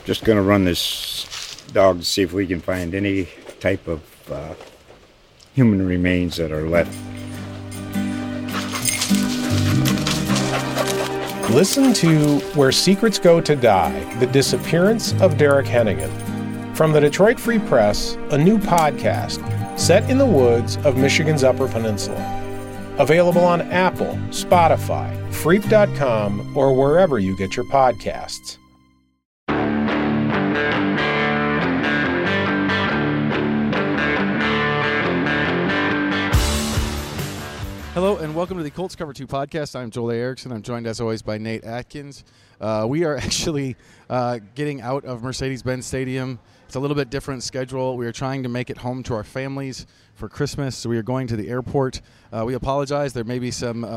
Just going to run this dog to see if we can find any type of human remains that are left. Listen to Where Secrets Go to Die, The Disappearance of Derek Hennigan. From the Detroit Free Press, a new podcast set in the woods of Michigan's Upper Peninsula. Available on Apple, Spotify, Freep.com, or wherever you get your podcasts. Hello and welcome to the Colts Cover 2 podcast. I'm Joel A. Erickson. I'm joined as always by Nate Atkins. We are actually getting out of Mercedes-Benz Stadium. It's a little bit different schedule. We are trying to make it home to our families for Christmas, so we are going to the airport. We apologize. There may be some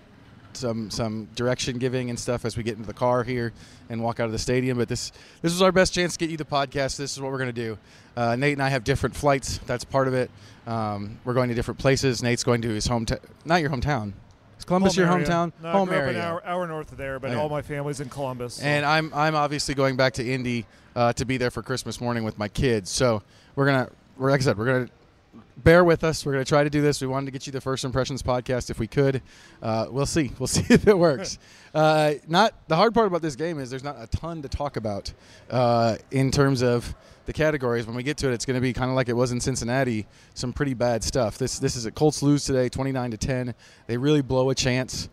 direction giving and stuff as we get into the car here and walk out of the stadium, but this was our best chance to get you the podcast. This is what we're going to do. Nate and I have different flights. That's part of it. We're going to different places. Nate's going to his hometown. Not your hometown. Is Columbus your hometown? No, home I grew area. up an hour north of there, but all my family's in Columbus. So. And I'm obviously going back to Indy to be there for Christmas morning with my kids. So like I said, we're gonna bear with us. We're gonna try to do this. We wanted to get you the First Impressions podcast if we could. We'll see. We'll see if it works. Not the hard part about this game is there's not a ton to talk about in terms of the categories. When we get to it, it's going to be kind of like it was in Cincinnati, some pretty bad stuff. This is it. Colts lose today, 29-10. They really blow a chance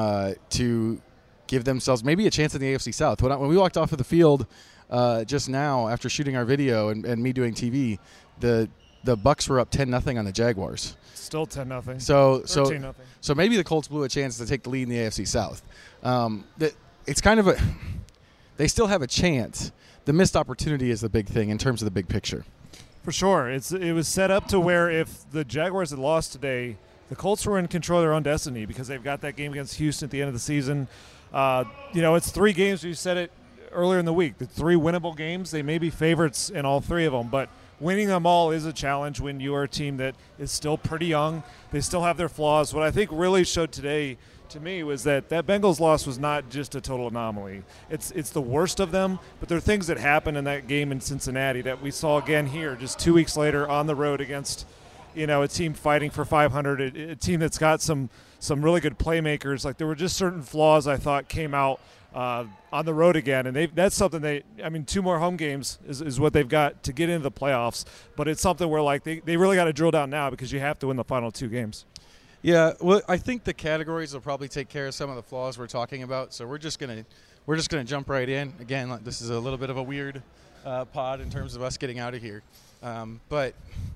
to give themselves maybe a chance in the AFC South. When we walked off of the field just now after shooting our video and me doing TV, the Bucs were up 10-0 on the Jaguars. Still 10-0. 13-0. So maybe the Colts blew a chance to take the lead in the AFC South. It's kind of they still have a chance. The missed opportunity is the big thing in terms of the big picture. For sure. It was set up to where if the Jaguars had lost today, the Colts were in control of their own destiny because they've got that game against Houston at the end of the season. It's 3 games. You said it earlier in the week. The 3 winnable games. They may be favorites in all 3 of them, but winning them all is a challenge when you are a team that is still pretty young. They still have their flaws. What I think really showed today to me was that Bengals loss was not just a total anomaly. It's the worst of them, but there are things that happened in that game in Cincinnati that we saw again here just 2 weeks later on the road against a team fighting for 500, a team that's got some really good playmakers. Like there were just certain flaws I thought came out on the road again, and that's something 2 more home games is what they've got to get into the playoffs, but it's something where like they really got to drill down now because you have to win the final 2 games. Yeah, well, I think the categories will probably take care of some of the flaws we're talking about. So we're just gonna jump right in. Again, this is a little bit of a weird pod in terms of us getting out of here, but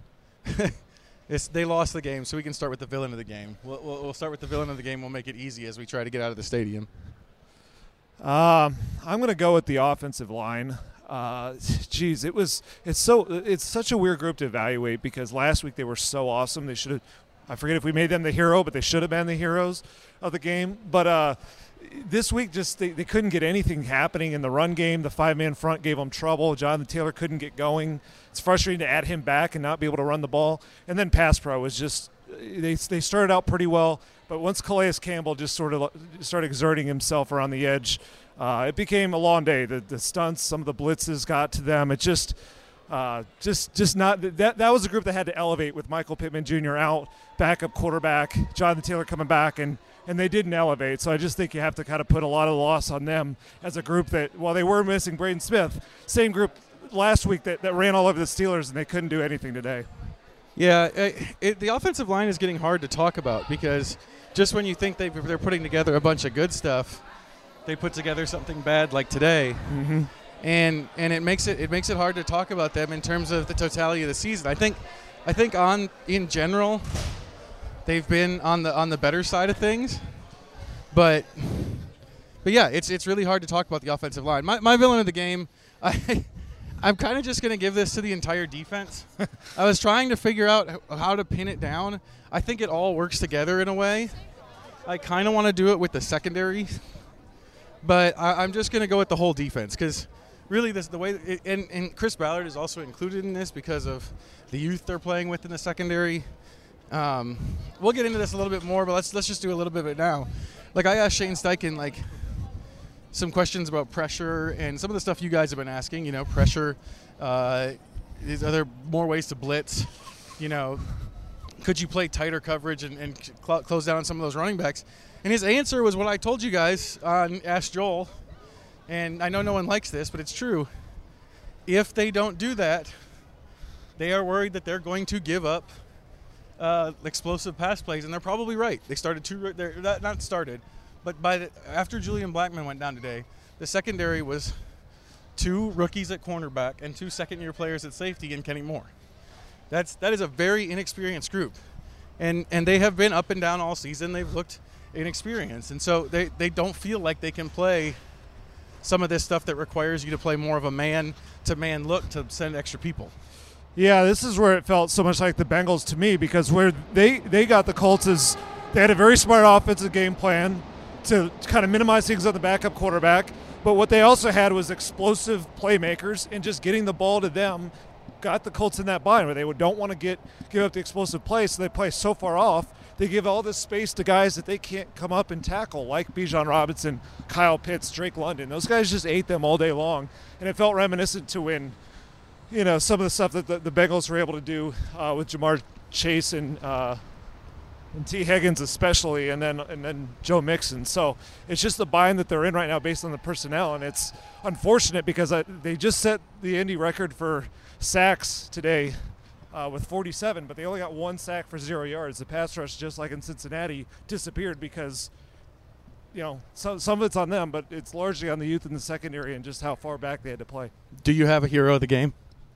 they lost the game, so we can start with the villain of the game. We'll start with the villain of the game. We'll make it easy as we try to get out of the stadium. I'm gonna go with the offensive line. It's such a weird group to evaluate because last week they were so awesome. They should have. I forget if we made them the hero, but they should have been the heroes of the game. But this week, just they couldn't get anything happening in the run game. The 5-man front gave them trouble. Jonathan Taylor couldn't get going. It's frustrating to add him back and not be able to run the ball. And then pass pro was just they started out pretty well, but once Calais Campbell just sort of started exerting himself around the edge, it became a long day. The stunts, some of the blitzes got to them. It just not that was a group that had to elevate with Michael Pittman Jr. out, backup quarterback, Jonathan Taylor coming back, and they didn't elevate. So I just think you have to kind of put a lot of loss on them as a group that, while they were missing Braden Smith, same group last week that ran all over the Steelers and they couldn't do anything today. Yeah, the offensive line is getting hard to talk about because just when you think they're putting together a bunch of good stuff, they put together something bad like today. Mm-hmm. And it makes it hard to talk about them in terms of the totality of the season. I think in general they've been on the better side of things, but yeah, it's really hard to talk about the offensive line. My villain of the game, I'm kind of just going to give this to the entire defense. I was trying to figure out how to pin it down. I think it all works together in a way. I kind of want to do it with the secondary, but I'm just going to go with the whole defense because really the way and Chris Ballard is also included in this because of the youth they're playing with in the secondary. We'll get into this a little bit more, but let's just do a little bit of it now. Like I asked Shane Steichen, some questions about pressure and some of the stuff you guys have been asking. You know, pressure. Are there more ways to blitz? You know, could you play tighter coverage and close down on some of those running backs? And his answer was what I told you guys on Ask Joel. And I know no one likes this, but it's true. If they don't do that, they are worried that they're going to give up explosive pass plays, and they're probably right. They started two. They're not started, but after Julian Blackmon went down today, the secondary was 2 rookies at cornerback and 2 second-year players at safety and Kenny Moore. That is a very inexperienced group, and they have been up and down all season. They've looked inexperienced, and so they don't feel like they can play some of this stuff that requires you to play more of a man-to-man look to send extra people. Yeah, this is where it felt so much like the Bengals to me, because where they got the Colts is they had a very smart offensive game plan to kind of minimize things on the backup quarterback, but what they also had was explosive playmakers, and just getting the ball to them got the Colts in that bind where they don't want to give up the explosive play, so they play so far off. They give all this space to guys that they can't come up and tackle, like Bijan Robinson, Kyle Pitts, Drake London. Those guys just ate them all day long, and it felt reminiscent to when, you know, some of the stuff that the Bengals were able to do with Jamar Chase and T. Higgins especially, and then Joe Mixon. So it's just the bind that they're in right now based on the personnel, and it's unfortunate because they just set the Indy record for sacks today with 47, but they only got 1 sack for 0 yards. The pass rush, just like in Cincinnati, disappeared because, you know, some of it's on them, but it's largely on the youth in the secondary and just how far back they had to play. Do you have a hero of the game?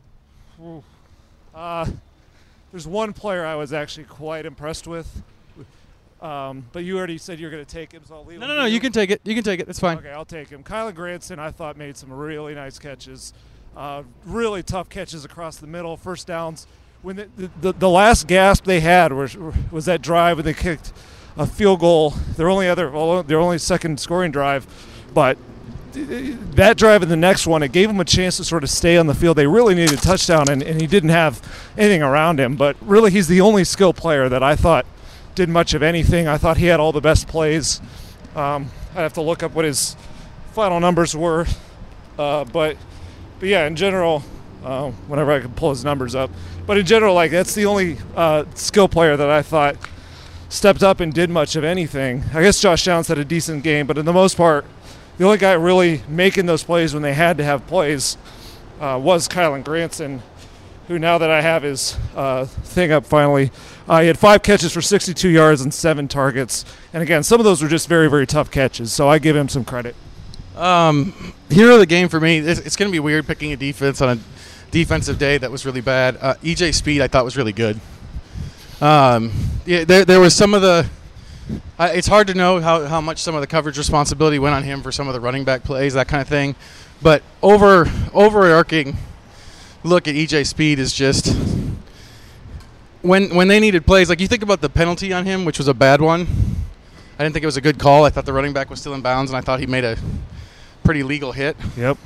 There's one player I was actually quite impressed with, but you already said you're going to take him, so I'll leave him. No, you can take it. You can take it. That's fine. Okay, I'll take him. Kylan Granson, I thought, made some really nice catches, really tough catches across the middle, first downs. When the last gasp they had was that drive when they kicked a field goal, their only second scoring drive, but that drive and the next one, it gave him a chance to sort of stay on the field. They really needed a touchdown, and he didn't have anything around him. But really, he's the only skill player that I thought did much of anything. I thought he had all the best plays. I'd have to look up what his final numbers were. But yeah, in general, whenever I can pull his numbers up. But in general, like, that's the only skill player that I thought stepped up and did much of anything. I guess Josh Downs had a decent game, but in the most part, the only guy really making those plays when they had to have plays was Kylan Granson, who, now that I have his thing up finally, he had 5 catches for 62 yards and 7 targets. And again, some of those were just very, very tough catches, so I give him some credit. Hero of the game for me, it's going to be weird picking a defense on a defensive day that was really bad. EJ Speed I thought was really good. There was some of the it's hard to know how much some of the coverage responsibility went on him for some of the running back plays, that kind of thing. But overarching look at EJ Speed is just when they needed plays, like you think about the penalty on him, which was a bad one. I didn't think it was a good call. I thought the running back was still in bounds, and I thought he made a pretty legal hit. Yep.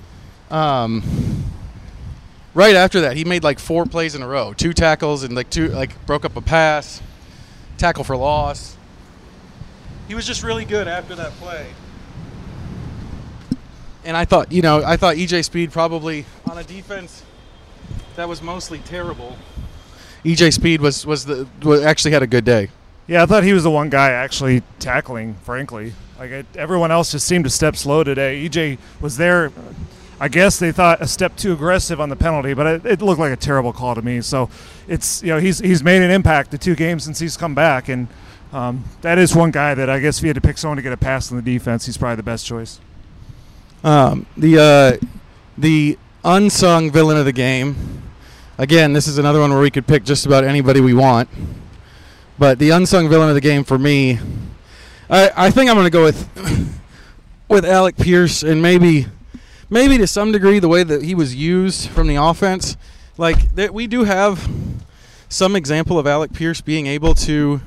Right after that, he made like 4 plays in a row, 2 tackles and broke up a pass, tackle for loss. He was just really good after that play. And I thought EJ Speed probably on a defense that was mostly terrible. EJ Speed actually had a good day. Yeah, I thought he was the one guy actually tackling, frankly. Everyone else just seemed to step slow today. EJ was there. I guess they thought a step too aggressive on the penalty, but it looked like a terrible call to me. So it's, he's made an impact the 2 games since he's come back, and that is one guy that I guess if you had to pick someone to get a pass on the defense, he's probably the best choice. The unsung villain of the game. Again, this is another one where we could pick just about anybody we want. But the unsung villain of the game for me, I think I'm going to go with Alec Pierce, and maybe to some degree the way that he was used from the offense. Like, we do have some example of Alec Pierce being able to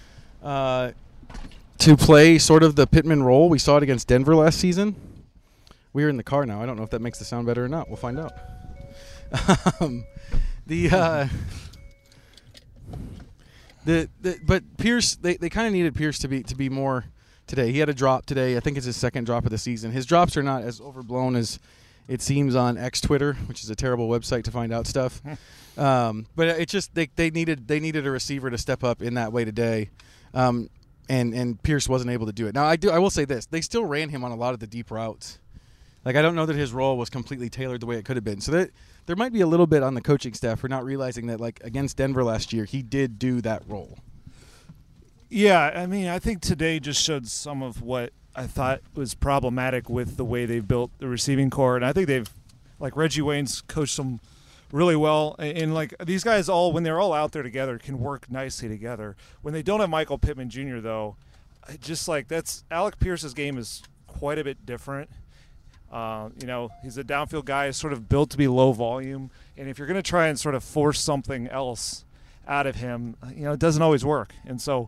play sort of the Pittman role. We saw it against Denver last season. We're in the car now. I don't know if that makes the sound better or not. We'll find out. But Pierce, they kind of needed Pierce to be more today. He had a drop today. I think it's his second drop of the season. His drops are not as overblown as it seems on X Twitter, which is a terrible website to find out stuff. But it's just they needed a receiver to step up in that way today. And Pierce wasn't able to do it. Now I will say this: they still ran him on a lot of the deep routes. Like I don't know that his role was completely tailored the way it could have been. So there might be a little bit on the coaching staff for not realizing that, like against Denver last year, he did do that role. Yeah, I mean, I think today just showed some of what I thought was problematic with the way they've built the receiving core, and I think they've, like Reggie Wayne's coached them really well, and like these guys all, when they're all out there together, can work nicely together. When they don't have Michael Pittman Jr. though, just like Alec Pierce's game is quite a bit different. He's a downfield guy, sort of built to be low volume, and if you're going to try and sort of force something else out of him, it doesn't always work. And so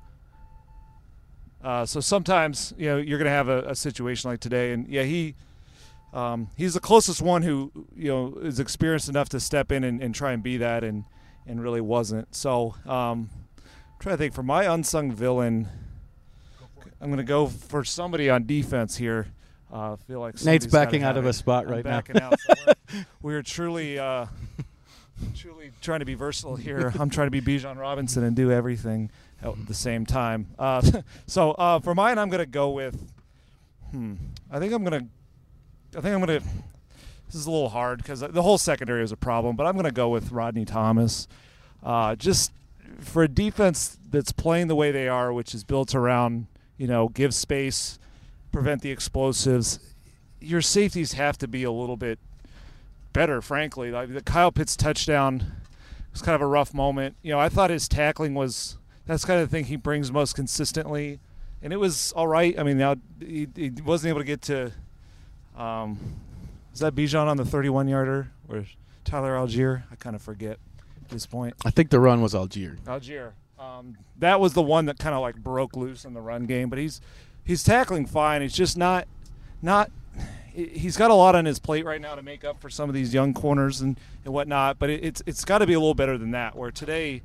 sometimes you're going to have a situation like today, and he's the closest one who is experienced enough to step in and try and be that, and really wasn't. So I'm trying to think, for my unsung villain, I'm going to go for somebody on defense here. I feel like Nate's backing out of a spot right now. Out, so we're truly trying to be versatile here. I'm trying to be Bijan Robinson and do everything at the same time. So for mine, I'm going to go with. I think I'm going to. This is a little hard because the whole secondary is a problem, but I'm going to go with Rodney Thomas. Just for a defense that's playing the way they are, which is built around give space, prevent the explosives, your safeties have to be a little bit better, frankly. Like the Kyle Pitts touchdown was kind of a rough moment. I thought his tackling that's kind of the thing he brings most consistently, and it was all right. I mean, now he wasn't able to get to is that Bijan on the 31-yarder or Tyler Algier? I kind of forget at this point. I think the run was Algier. That was the one that kind of like broke loose in the run game, but he's tackling fine. He's just not he's got a lot on his plate right now to make up for some of these young corners and whatnot, but it's got to be a little better than that, where today,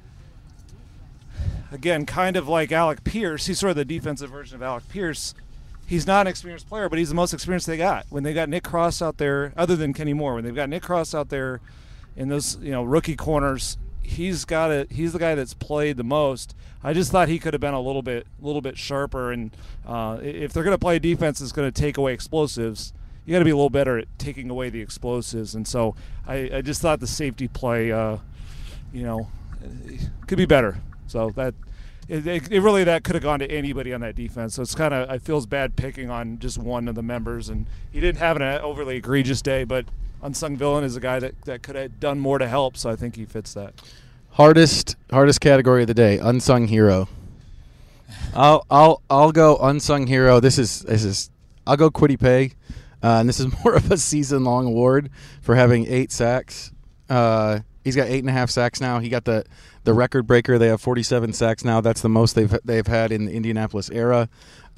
again, kind of like Alec Pierce, he's sort of the defensive version of Alec Pierce. He's not an experienced player, but he's the most experienced they got. When they got Nick Cross out there, other than Kenny Moore, when they've got Nick Cross out there in those rookie corners, he's the guy that's played the most. I just thought he could have been a little bit sharper, and if they're going to play a defense that's going to take away explosives, you got to be a little better at taking away the explosives. And so I just thought the safety play, could be better. So that it really that could have gone to anybody on that defense. So it's kind of, I feels bad picking on just one of the members, and he didn't have an overly egregious day, but unsung villain is a guy that could have done more to help. So I think he fits that. Hardest category of the day, unsung hero. I'll go unsung hero. This is I'll go Kwity Paye, and this is more of a season-long award for having 8 sacks. He's got 8.5 sacks now. He got the record breaker. They have 47 sacks now. That's the most they've had in the Indianapolis era.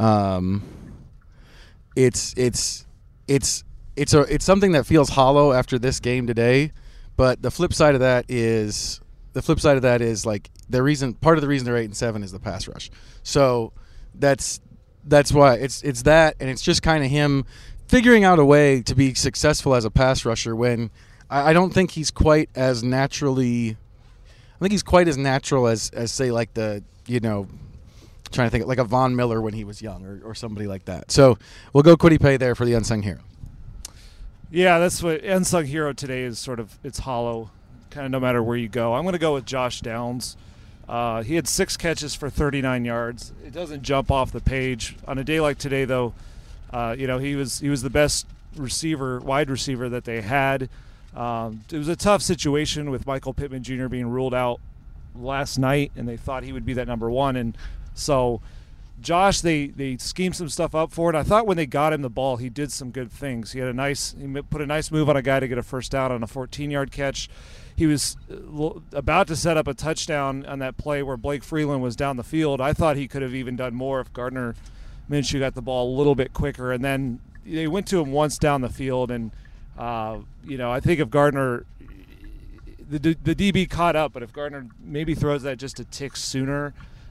It's something that feels hollow after this game today, but the flip side of that is like part of the reason they're 8-7 is the pass rush. So that's why it's that, and it's just kind of him figuring out a way to be successful as a pass rusher when I don't think he's quite as naturally. I think he's quite as natural as say like the trying to think like a Von Miller when he was young or somebody like that. So we'll go Kwity Paye there for the unsung hero. Yeah, that's what unsung hero today is. Sort of, it's hollow, kind of no matter where you go. I'm going to go with Josh Downs. He had 6 catches for 39 yards. It doesn't jump off the page on a day like today, though. He was the best wide receiver that they had. It was a tough situation with Michael Pittman Jr. being ruled out last night, and they thought he would be that number one. And so Josh, they schemed some stuff up for it. I thought when they got him the ball, he did some good things. He put a nice move on a guy to get a first down on a 14-yard catch. He was about to set up a touchdown on that play where Blake Freeland was down the field. I thought he could have even done more if Gardner Minshew got the ball a little bit quicker. And then they went to him once down the field, and I think if Gardner, the DB caught up, but if Gardner maybe throws that just a tick sooner,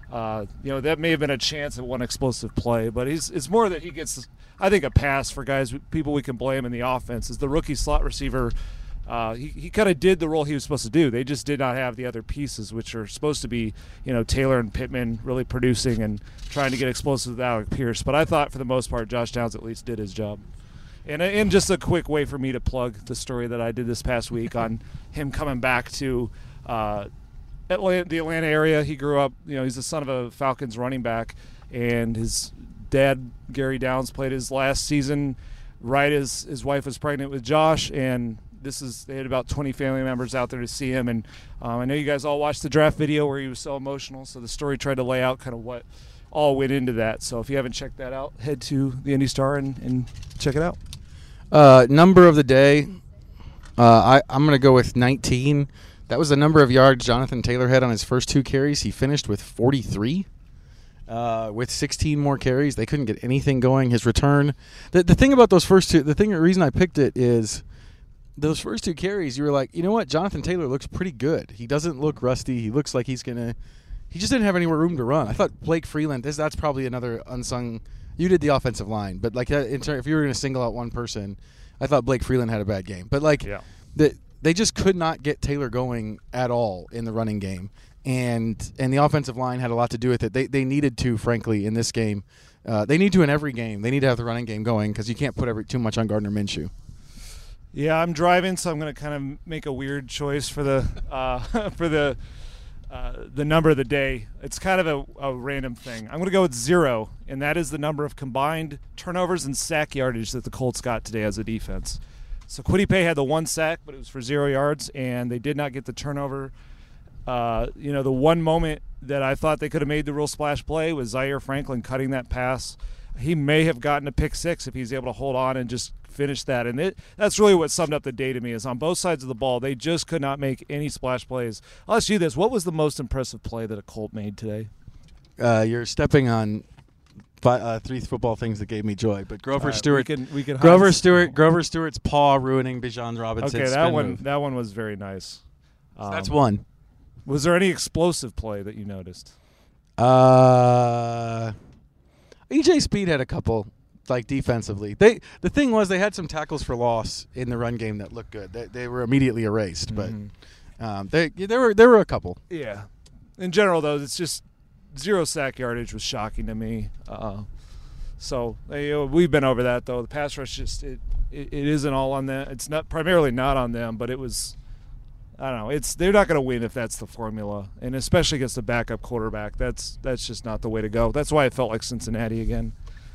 That may have been a chance at one explosive play, but it's more that he gets, I think, a pass for guys, people we can blame in the offense. Is the rookie slot receiver. He kind of did the role he was supposed to do. They just did not have the other pieces, which are supposed to be, Taylor and Pittman really producing and trying to get explosive with Alec Pierce. But I thought for the most part, Josh Downs at least did his job. And just a quick way for me to plug the story that I did this past week on him coming back to the Atlanta area. He grew up, he's the son of a Falcons running back, and his dad, Gary Downs, played his last season right as his wife was pregnant with Josh, and they had about 20 family members out there to see him. And I know you guys all watched the draft video where he was so emotional, so the story tried to lay out kind of what all went into that. So if you haven't checked that out, head to the Indy Star and check it out. Number of the day, I'm going to go with 19. That was the number of yards Jonathan Taylor had on his first 2 carries. He finished with 43. With 16 more carries, they couldn't get anything going. His return, the thing about those first 2, the reason I picked it is those first 2 carries, you were like, you know what, Jonathan Taylor looks pretty good. He doesn't look rusty. He looks like he just didn't have anywhere room to run. I thought Blake Freeland, that's probably another unsung. You did the offensive line, but like if you were going to single out one person, I thought Blake Freeland had a bad game. But they just could not get Taylor going at all in the running game, and the offensive line had a lot to do with it. They needed to, frankly, in this game. They need to in every game. They need to have the running game going because you can't put too much on Gardner Minshew. Yeah, I'm driving, so I'm going to kind of make a weird choice for the the number of the day. It's kind of a random thing. I'm going to go with 0, and that is the number of combined turnovers and sack yardage that the Colts got today as a defense. So Kwity Paye had the 1 sack, but it was for 0 yards, and they did not get the turnover. The one moment that I thought they could have made the real splash play was Zaire Franklin cutting that pass. He may have gotten a pick 6 if he's able to hold on and just finish that. And that's really what summed up the day to me, is on both sides of the ball, they just could not make any splash plays. I'll ask you this. What was the most impressive play that a Colt made today? You're stepping on 3 football things that gave me joy, but Grover Stewart. We can Grover Stewart's paw ruining Bijan Robinson. Okay, that one was very nice. So that's one. Was there any explosive play that you noticed? EJ Speed had a couple, like defensively. The thing was they had some tackles for loss in the run game that looked good. They were immediately erased, but there were a couple. Yeah. In general, though, it's just 0 sack yardage was shocking to me. We've been over that, though. The pass rush it isn't all on them. It's not primarily not on them, but it was. I don't know. They're not going to win if that's the formula, and especially against a backup quarterback. That's just not the way to go. That's why it felt like Cincinnati again.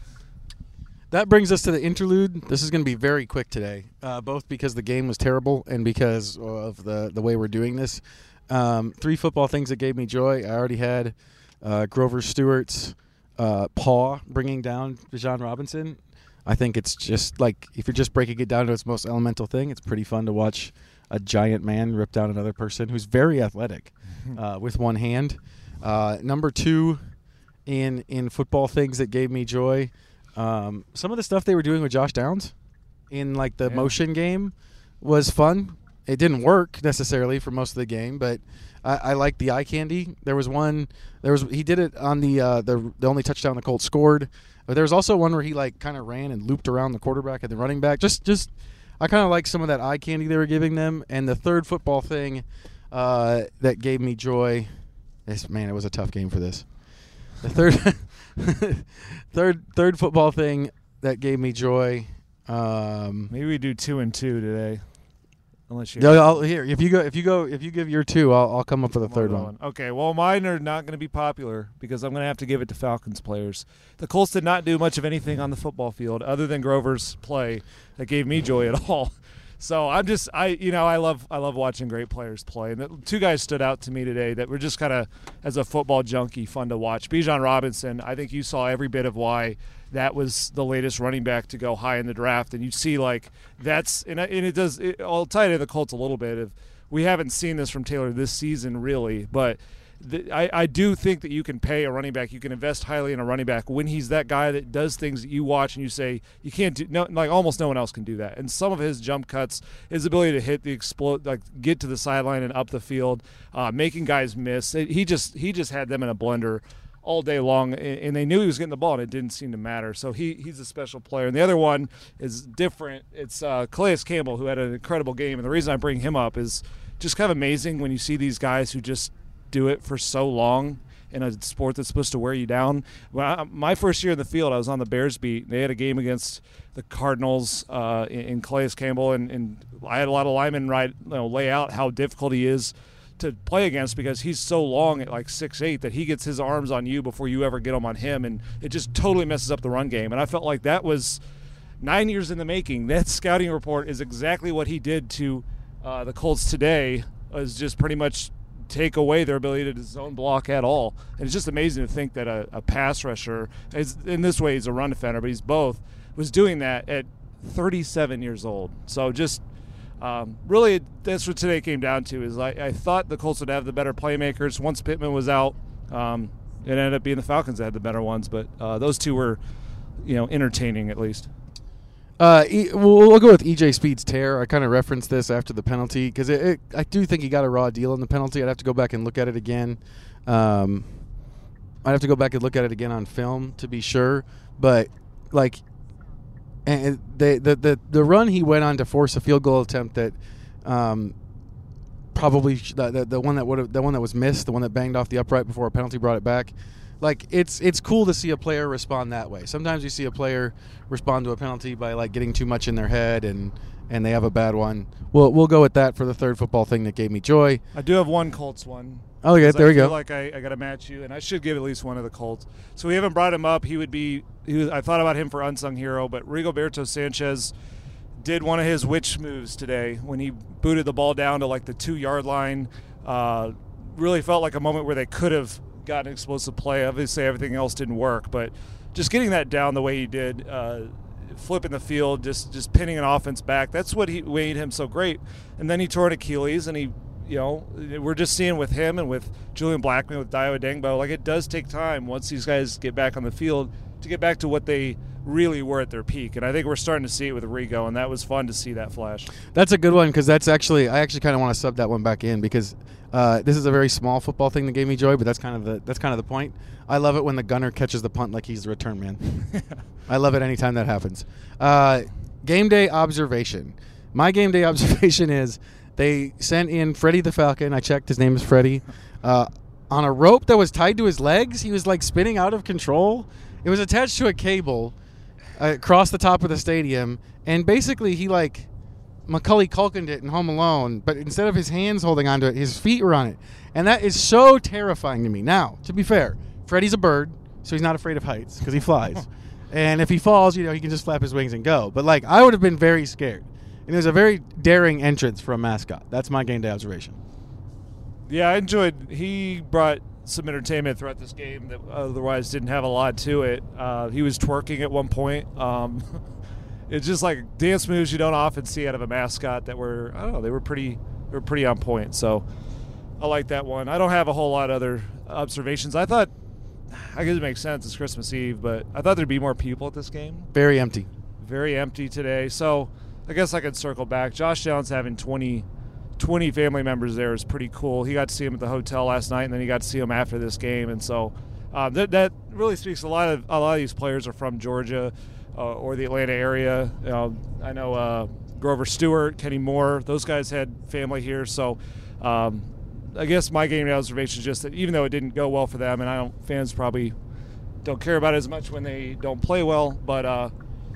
That brings us to the interlude. This is going to be very quick today, both because the game was terrible and because of the way we're doing this. 3 football things that gave me joy. I already had Grover Stewart's paw bringing down Bijan Robinson. I think it's just like, if you're just breaking it down to its most elemental thing, it's pretty fun to watch a giant man rip down another person who's very athletic with one hand. Number 2 in football things that gave me joy, some of the stuff they were doing with Josh Downs in like the motion game was fun. It didn't work necessarily for most of the game, but I liked the eye candy. He did it on the only touchdown the Colts scored, but there was also one where he like kind of ran and looped around the quarterback and the running back. I kind of like some of that eye candy they were giving them. And the third football thing that gave me joy, it was a tough game for this. The third football thing that gave me joy. Maybe we do 2 and 2 today. Unless you if you give your 2, I'll come up with a third one. Okay, well, mine are not going to be popular because I'm going to have to give it to Falcons players. The Colts did not do much of anything on the football field other than Grover's play that gave me joy at all. So I love watching great players play. And the 2 guys stood out to me today that were just kind of, as a football junkie, fun to watch. Bijan Robinson, I think you saw every bit of why that was the latest running back to go high in the draft. And you see, like, I'll tie it to the Colts a little bit. We haven't seen this from Taylor this season, really, but I do think that you can pay a running back. You can invest highly in a running back when he's that guy that does things that you watch and you say you can't do. No, like almost no one else can do that. And some of his jump cuts, his ability to hit get to the sideline and up the field, making guys miss. He just had them in a blender all day long, and they knew he was getting the ball, and it didn't seem to matter. So he's a special player. And the other one is different. It's Calais Campbell, who had an incredible game. And the reason I bring him up is just kind of amazing when you see these guys who just do it for so long in a sport that's supposed to wear you down. My first year in the field, I was on the Bears beat. They had a game against the Cardinals in Calais Campbell, and I had a lot of linemen lay out how difficult he is to play against because he's so long at like 6'8" that he gets his arms on you before you ever get them on him, and it just totally messes up the run game. And I felt like that was 9 years in the making. That scouting report is exactly what he did to the Colts today, is just pretty much take away their ability to zone block at all. And it's just amazing to think that a pass rusher, in this way he's a run defender, but he's both, was doing that at 37 years old. So just really, that's what today came down to. Is I thought the Colts would have the better playmakers. Once Pittman was out, it ended up being the Falcons that had the better ones. But those two were, entertaining at least. We'll go with E.J. Speed's tear. I kind of referenced this after the penalty because I do think he got a raw deal in the penalty. I'd have to go back and look at it again. I'd have to go back and look at it again on film to be sure. But and the run he went on to force a field goal attempt that probably the one that was missed, the one that banged off the upright before a penalty brought it back. It's cool to see a player respond that way. Sometimes you see a player respond to a penalty by getting too much in their head and they have a bad one. We'll go with that for the third football thing that gave me joy. I do have one Colts one. Oh yeah, there we go. I got to match you, and I should give at least one of the Colts. So we haven't brought him up. I thought about him for unsung hero, but Rigoberto Sanchez did one of his witch moves today when he booted the ball down to the 2-yard line. Really felt like a moment where they could have got an explosive play. Obviously, everything else didn't work, but just getting that down the way he did, flipping the field, just pinning an offense back, that's what made him so great. And then he tore an Achilles, and we're just seeing with him and with Julian Blackman, with Dayo Adengbo, it does take time once these guys get back on the field to get back to what they really were at their peak. And I think we're starting to see it with Rigo, and that was fun to see that flash. That's a good one because I actually kind of want to sub that one back in because this is a very small football thing that gave me joy, but that's kind of the point. I love it when the gunner catches the punt like he's the return man. I love it anytime that happens. Game day observation. My game day observation is they sent in Freddie the Falcon. I checked. His name is Freddie. On a rope that was tied to his legs. He was spinning out of control. It was attached to a cable across the top of the stadium, and basically he Macaulay Culkin'd it in Home Alone, but instead of his hands holding onto it, his feet were on it. And that is so terrifying to me. Now, to be fair, Freddie's a bird, so he's not afraid of heights because he flies. And if he falls, he can just flap his wings and go. But I would have been very scared. And it was a very daring entrance for a mascot. That's my game day observation. Yeah, I enjoyed. He brought some entertainment throughout this game that otherwise didn't have a lot to it. He was twerking at one point. It's just dance moves you don't often see out of a mascot that were, I don't know, they were pretty on point. So I like that one. I don't have a whole lot of other observations. I guess it makes sense. It's Christmas Eve, but I thought there'd be more people at this game. Very empty. Very empty today. So I guess I could circle back. Josh Downs having 20 family members there is pretty cool. He got to see him at the hotel last night, and then he got to see him after this game. And so that really speaks. A lot of these players are from Georgia or the Atlanta area. I know Grover Stewart, Kenny Moore, those guys had family here. So I guess my game observation is just that even though it didn't go well for them, and fans probably don't care about it as much when they don't play well, but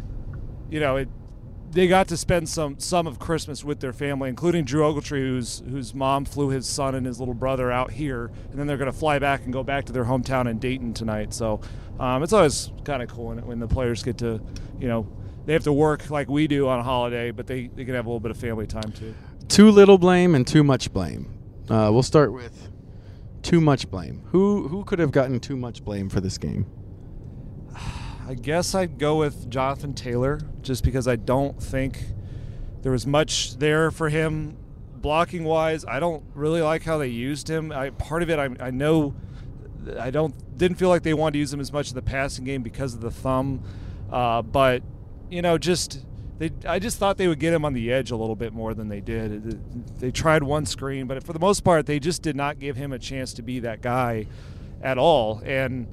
they got to spend some of Christmas with their family, including Drew Ogletree, whose mom flew his son and his little brother out here, and then they're going to fly back and go back to their hometown in Dayton tonight. So it's always kind of cool when the players get to, they have to work like we do on a holiday, but they can have a little bit of family time too. Too little blame and too much blame. We'll start with too much blame. Who could have gotten too much blame for this game? I guess I'd go with Jonathan Taylor, just because I don't think there was much there for him blocking wise. I don't really like how they used him. Part of it, I know, didn't feel like they wanted to use him as much in the passing game because of the thumb, but I just thought they would get him on the edge a little bit more than they did. They tried one screen, but for the most part, they just did not give him a chance to be that guy. at all. And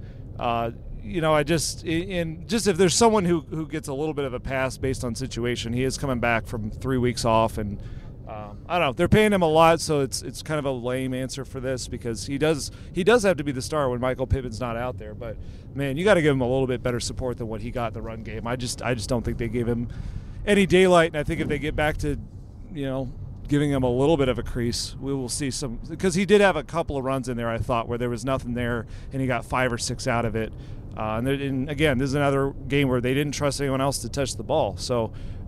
I just if there's someone who gets a little bit of a pass based on situation, he is coming back from 3 weeks off, and I don't know. They're paying him a lot, so it's kind of a lame answer for this, because he does have to be the star when Michael Pittman's not out there. But man, you got to give him a little bit better support than what he got in the run game. I just don't think they gave him any daylight, and I think if they get back to giving him a little bit of a crease, we will see some, because he did have a couple of runs in there, I thought, where there was nothing there and he got 5 or 6 out of it. And again, this is another game where they didn't trust anyone else to touch the ball. So,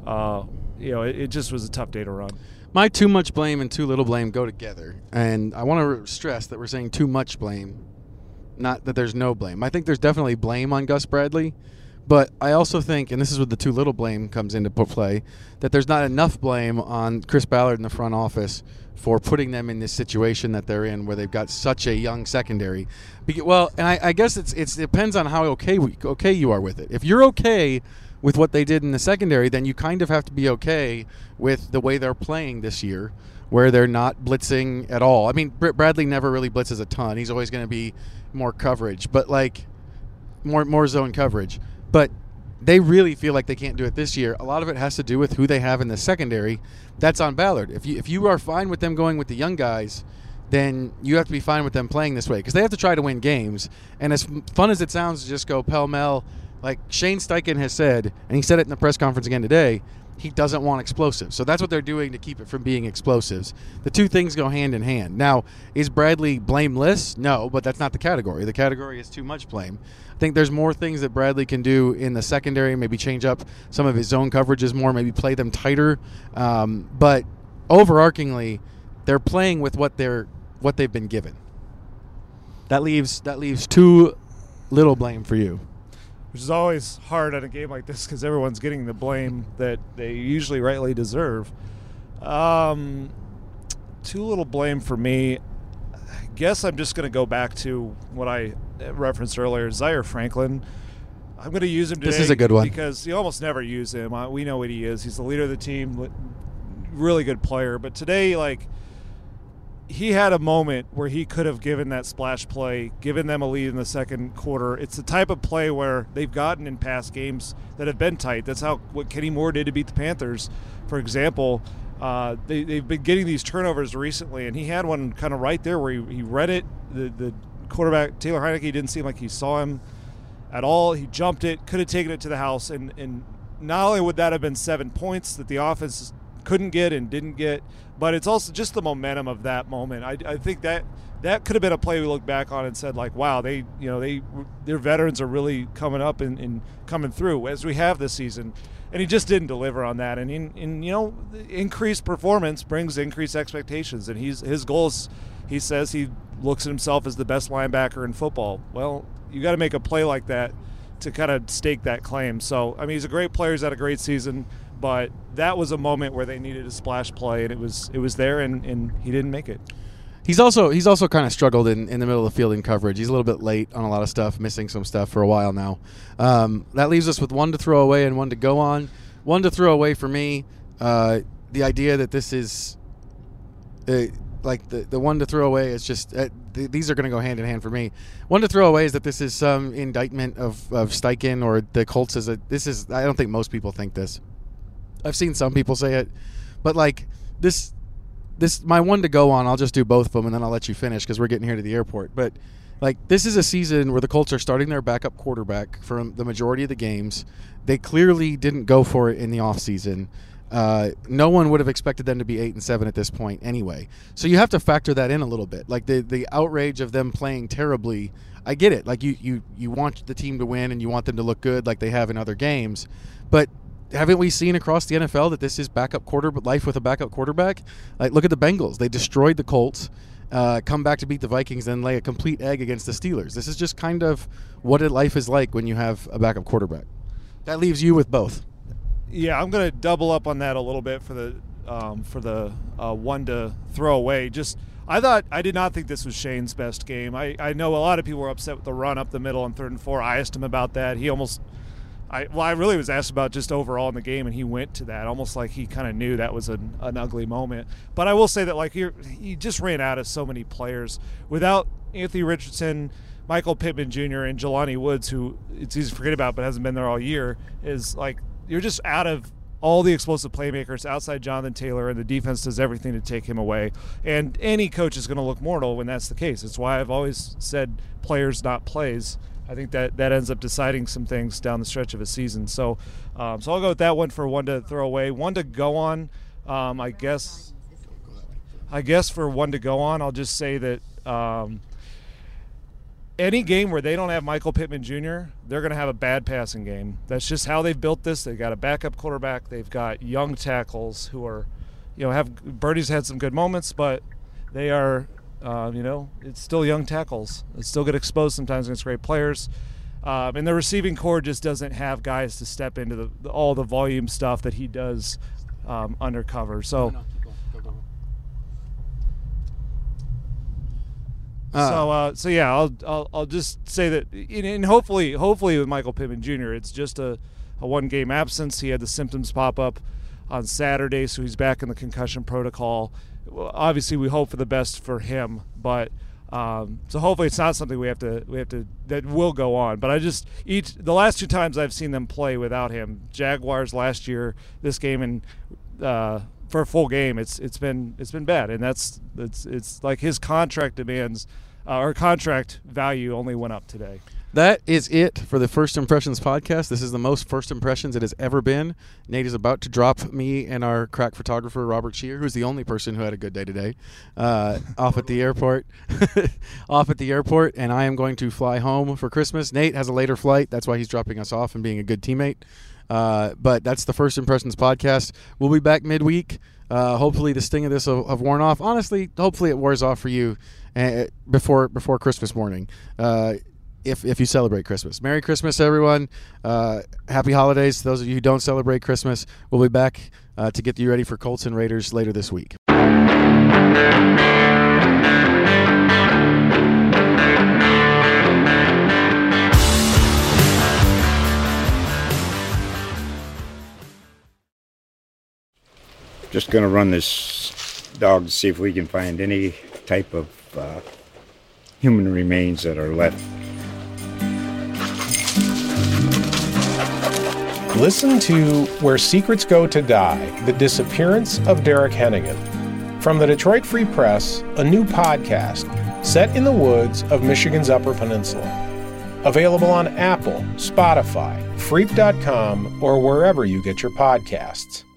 it just was a tough day to run. My too much blame and too little blame go together. And I want to stress that we're saying too much blame, not that there's no blame. I think there's definitely blame on Gus Bradley, but I also think, and this is where the too little blame comes into play, that there's not enough blame on Chris Ballard in the front office for putting them in this situation that they're in, where they've got such a young secondary. Well, and I guess it depends on how okay you are with it. If you're okay with what they did in the secondary, then you kind of have to be okay with the way they're playing this year, where they're not blitzing at all. I mean, Bradley never really blitzes a ton. He's always going to be more coverage, but more zone coverage. But they really feel like they can't do it this year. A lot of it has to do with who they have in the secondary. That's on Ballard. If you are fine with them going with the young guys, then you have to be fine with them playing this way, because they have to try to win games. And as fun as it sounds to just go pell-mell, like Shane Steichen has said, and he said it in the press conference again today, he doesn't want explosives. So that's what they're doing to keep it from being explosives. The two things go hand in hand. Now, is Bradley blameless? No, but that's not the category. The category is too much blame. I think there's more things that Bradley can do in the secondary, maybe change up some of his zone coverages more, maybe play them tighter. But overarchingly, they're playing with what they've been given. That leaves too little blame for you. Which is always hard on a game like this, because everyone's getting the blame that they usually rightly deserve. Too little blame for me. I guess I'm just going to go back to what I referenced earlier, Zaire Franklin. I'm going to use him today. This is a good one. Because you almost never use him. We know what he is. He's the leader of the team, really good player. But today, he had a moment where he could have given that splash play, given them a lead in the second quarter. It's the type of play where they've gotten in past games that have been tight. That's what Kenny Moore did to beat the Panthers, for example. They've been getting these turnovers recently, and he had one kind of right there where he read it. The quarterback, Taylor Heineke, didn't seem like he saw him at all. He jumped it, could have taken it to the house, and not only would that have been 7 points that the offense couldn't get and didn't get, but it's also just the momentum of that moment. I think that could have been a play we look back on and said, wow, their veterans are really coming up and coming through, as we have this season. And he just didn't deliver on that. And increased performance brings increased expectations. And his goal is, he says he looks at himself as the best linebacker in football. Well, you got to make a play like that to kind of stake that claim. So, I mean, he's a great player. He's had a great season. But that was a moment where they needed a splash play, and it was there, and he didn't make it. He's also kind of struggled in the middle of the field in coverage. He's a little bit late on a lot of stuff, missing some stuff for a while now. That leaves us with one to throw away and one to go on. One to throw away for me, the idea that this is the one to throw away is just these are going to go hand in hand for me. One to throw away is that this is some indictment of Steichen or the Colts. I don't think most people think this. I've seen some people say it, but this my one to go on, I'll just do both of them and then I'll let you finish because we're getting here to the airport. But this is a season where the Colts are starting their backup quarterback for the majority of the games. They clearly didn't go for it in the offseason. No one would have expected them to be 8-7 at this point anyway. So you have to factor that in a little bit. The outrage of them playing terribly, I get it. You want the team to win and you want them to look good like they have in other games. But haven't we seen across the NFL that this is life with a backup quarterback? Look at the Bengals. They destroyed the Colts, come back to beat the Vikings, then lay a complete egg against the Steelers. This is just kind of what life is like when you have a backup quarterback. That leaves you with both. Yeah, I'm going to double up on that a little bit for the one to throw away. I did not think this was Shane's best game. I know a lot of people were upset with the run up the middle on 3rd and 4. I asked him about that. I really was asked about just overall in the game, and he went to that almost like he kind of knew that was an ugly moment. But I will say that he just ran out of so many players without Anthony Richardson, Michael Pittman Jr., and Jelani Woods, who it's easy to forget about but hasn't been there all year, is like you're just out of all the explosive playmakers outside Jonathan Taylor, and the defense does everything to take him away. And any coach is going to look mortal when that's the case. It's why I've always said players, not plays. I think that ends up deciding some things down the stretch of a season. So I'll go with that one for one to throw away. One to go on, I guess for one to go on, I'll just say that any game where they don't have Michael Pittman Jr., they're going to have a bad passing game. That's just how they've built this. They've got a backup quarterback. They've got young tackles who are, Birdie's had some good moments, but they are, it's still young tackles. They still get exposed sometimes against great players. And the receiving core just doesn't have guys to step into all the volume stuff that he does undercover. So. So yeah, I'll just say that, and hopefully with Michael Pittman Jr., it's just a one-game absence. He had the symptoms pop up on Saturday, so he's back in the concussion protocol. Well, obviously, we hope for the best for him, but so hopefully it's not something we have to that will go on. But the last two times I've seen them play without him, Jaguars last year, this game, and for a full game, it's been bad, and it's like his contract demands. Our contract value only went up today. That is it for the First Impressions podcast. This is the most first impressions it has ever been. Nate is about to drop me and our crack photographer, Robert Shear, who's the only person who had a good day today, off at the airport. And I am going to fly home for Christmas. Nate has a later flight. That's why he's dropping us off and being a good teammate. But that's the First Impressions podcast. We'll be back midweek. Hopefully the sting of this will have worn off. Honestly, hopefully it wears off for you before Christmas morning, if you celebrate Christmas. Merry Christmas, everyone. Happy holidays. Those of you who don't celebrate Christmas, we'll be back to get you ready for Colts and Raiders later this week. Just going to run this dog to see if we can find any type of human remains that are left. Listen to Where Secrets Go to Die, The Disappearance of Derek Hennigan. From the Detroit Free Press, a new podcast set in the woods of Michigan's Upper Peninsula. Available on Apple, Spotify, Freep.com, or wherever you get your podcasts.